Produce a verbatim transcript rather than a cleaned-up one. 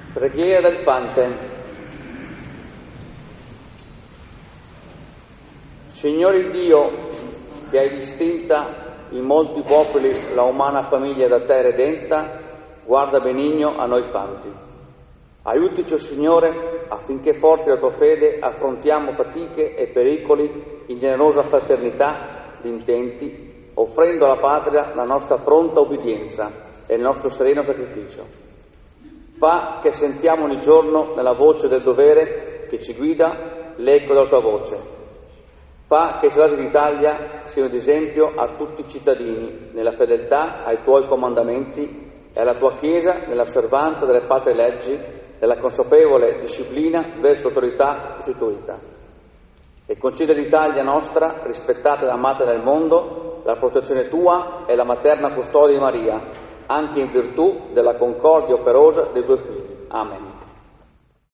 Preghiera del Pante. Signore Dio, che hai distinta in molti popoli la umana famiglia da te redenta, guarda benigno a noi fanti. Aiutici, o Signore, affinché forti la tua fede affrontiamo fatiche e pericoli in generosa fraternità di intenti, offrendo alla patria la nostra pronta obbedienza e il nostro sereno sacrificio. Fa che sentiamo ogni giorno nella voce del dovere che ci guida l'eco della tua voce. Fa che i soldati d'Italia siano d'esempio a tutti i cittadini nella fedeltà ai tuoi comandamenti e alla tua Chiesa nell'osservanza delle patrie leggi, nella consapevole disciplina verso l'autorità costituita. E concede all'Italia nostra, rispettata ed amata nel mondo, la protezione tua e la materna custodia di Maria, anche in virtù della concordia operosa dei tuoi figli. Amen.